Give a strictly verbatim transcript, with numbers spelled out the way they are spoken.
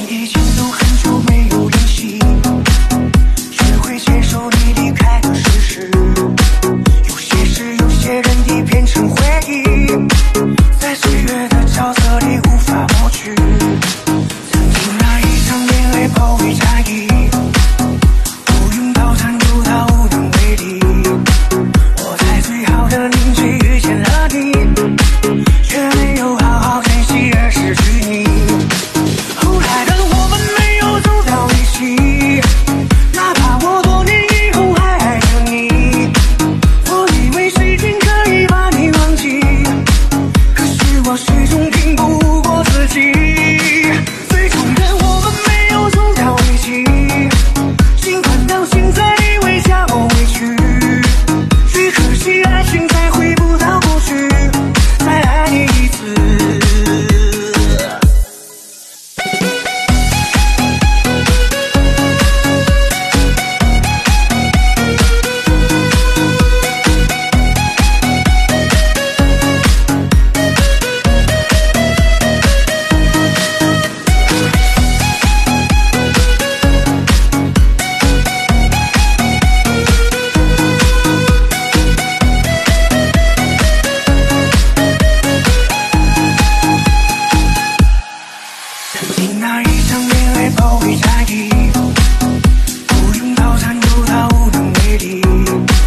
已经有很久没有联系，学会接受你离开的事实。有些事，有些人已变成回忆，在岁月的角色里无法抹去。曾经那一场眼泪包围战役，不用到残留到无能为力。我在最好的年纪遇见了你，却没有好好珍惜而失去你。后来的我们没有走到一起，哪怕我多年以后还爱着你。我以为时间可以把你忘记，可是我始终拼不过自己。最终的我们没有走到一起，尽管到现在你为加我委屈，只可惜爱情再回不到过去，再爱你一次。曾经那一场眼泪包围战役，不用到残留到无能为力。